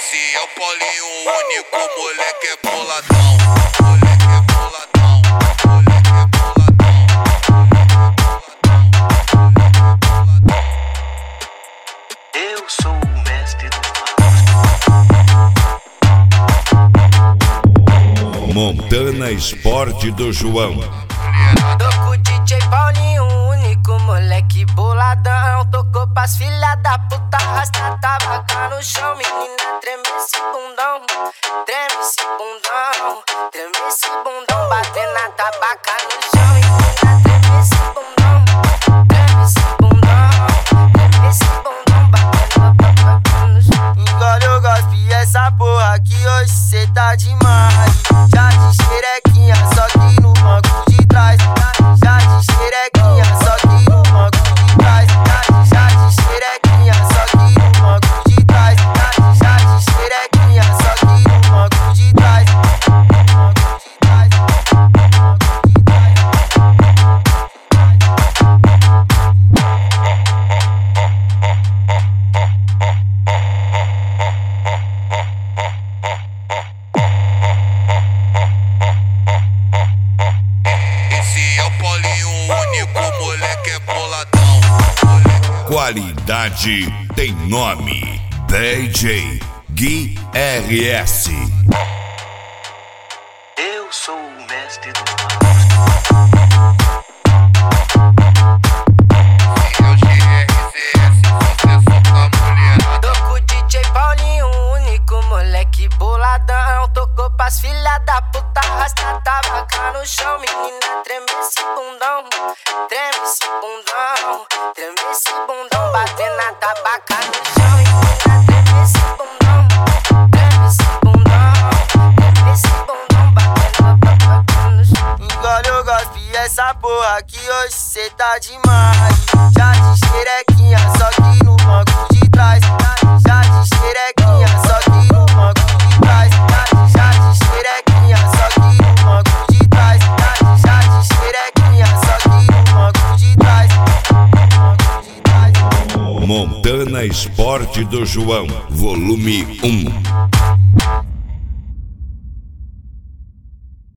Esse é o Paulinho, o único moleque é boladão. Moleque é boladão, moleque é boladão. Eu sou o mestre do Montana Esporte do João. Tô com o DJ Paulinho, o único moleque boladão. Tocou pras filha da puta, arrasta tabaca no chão. Menina, treme esse bundão, treme esse bundão, treme esse bundão, batendo na tabaca no chão. Menina, treme esse bundão, treme esse bundão, treme esse bundão, batendo na tabaca no chão. Engole o gospe essa porra que hoje cê tá demais. Já de xerequinha, só que no banco de trás. Já de xerequinha, só que no banco de trás. Já de xerequinha, só que no banco de trás. Já de xerequinha, só que no banco de trás. Esse é o Paulinho, o único moleque é boladão. Moleque é Qualidade tem nome. DJ Gui RS. Eu sou o mestre do Tô com o DJ Paulinho, o único moleque boladão. Tocou pras filha da puta, arrasta tabaca no chão. Menina, treme esse bundão, treme esse bundão, treme esse bundão, batendo na tabaca no chão. Menina, treme esse bundão, treme esse bundão, treme esse bundão, batendo na tabaca no chão. Engole o gospe essa porra que hoje cê tá demais. Já de xerequinha, só que no banco de trás. Já de xerequinha, só que no banco de trás. Já de xerequinha, só que no banco de trás. Já de xerequinha, só que no banco de trás. Montana Esporte do João, volume 1.